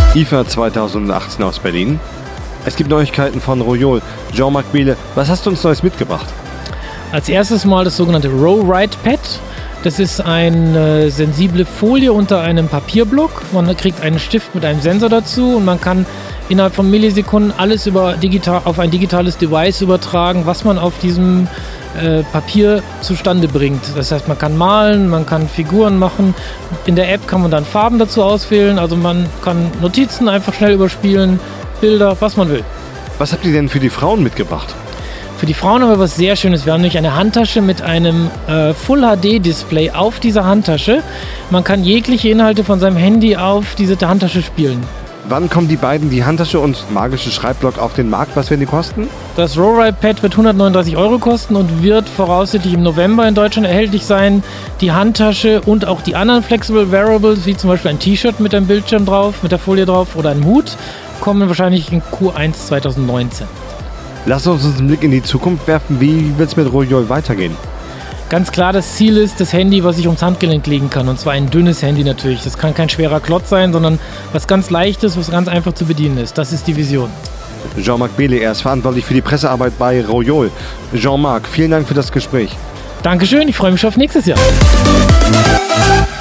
IFA 2018 aus Berlin. Es gibt Neuigkeiten von Royol. Jean-Marc Behle, was hast du uns Neues mitgebracht? Als erstes mal das sogenannte Row-Ride Pad. Das ist eine sensible Folie unter einem Papierblock. Man kriegt einen Stift mit einem Sensor dazu und man kann innerhalb von Millisekunden alles auf ein digitales Device übertragen, was man auf diesem Papier zustande bringt. Das heißt, man kann malen, man kann Figuren machen. In der App kann man dann Farben dazu auswählen. Also man kann Notizen einfach schnell überspielen, Bilder, was man will. Was habt ihr denn für die Frauen mitgebracht? Für die Frauen haben wir was sehr Schönes. Wir haben nämlich eine Handtasche mit einem Full-HD-Display auf dieser Handtasche. Man kann jegliche Inhalte von seinem Handy auf diese Handtasche spielen. Wann kommen die beiden, die Handtasche und magische Schreibblock, auf den Markt? Was werden die kosten? Das Row-Ride Pad wird 139 € kosten und wird voraussichtlich im November in Deutschland erhältlich sein. Die Handtasche und auch die anderen Flexible Wearables, wie zum Beispiel ein T-Shirt mit einem Bildschirm drauf, mit der Folie drauf oder ein Hut, kommen wahrscheinlich in Q1 2019. Lass uns einen Blick in die Zukunft werfen. Wie wird es mit Royol weitergehen? Ganz klar, das Ziel ist das Handy, was ich ums Handgelenk legen kann. Und zwar ein dünnes Handy natürlich. Das kann kein schwerer Klotz sein, sondern was ganz Leichtes, was ganz einfach zu bedienen ist. Das ist die Vision. Jean-Marc Behle, er ist verantwortlich für die Pressearbeit bei Royol. Jean-Marc, vielen Dank für das Gespräch. Dankeschön, ich freue mich schon auf nächstes Jahr.